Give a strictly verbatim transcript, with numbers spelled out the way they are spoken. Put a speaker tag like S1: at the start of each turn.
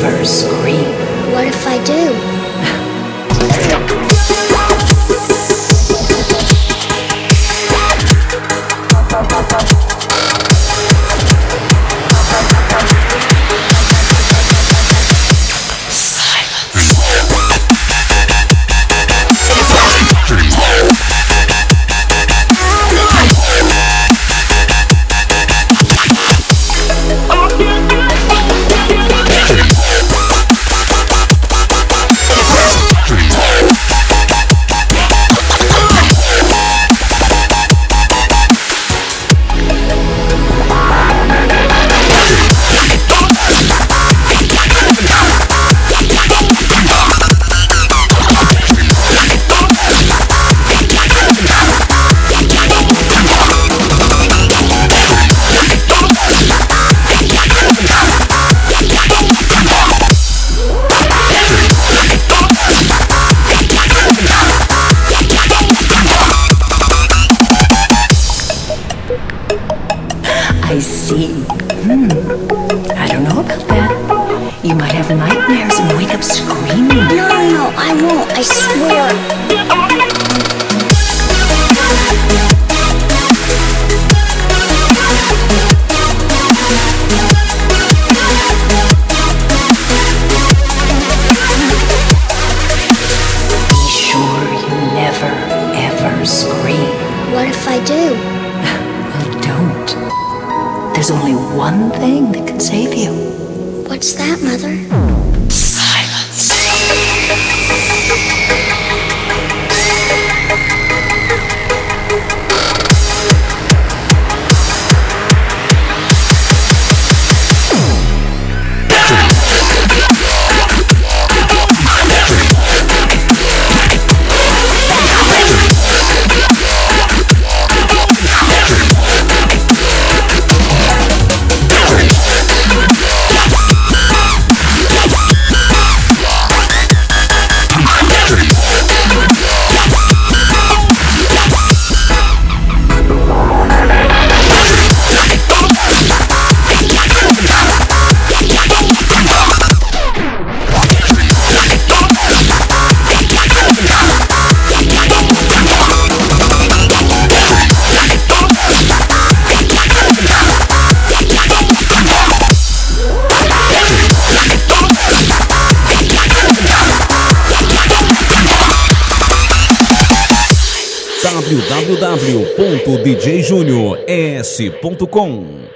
S1: ever scream?
S2: What if I do?
S1: I see. Hmm. I don't know about that. You might have nightmares and wake up screaming.
S2: No, no, no, I won't, I swear.
S1: Be sure you never, ever scream.
S2: What if I do?
S1: Well, don't. There's only one thing that can save you.
S2: What's that, Mother?
S1: Silence.
S3: w w w ponto d j junior s ponto com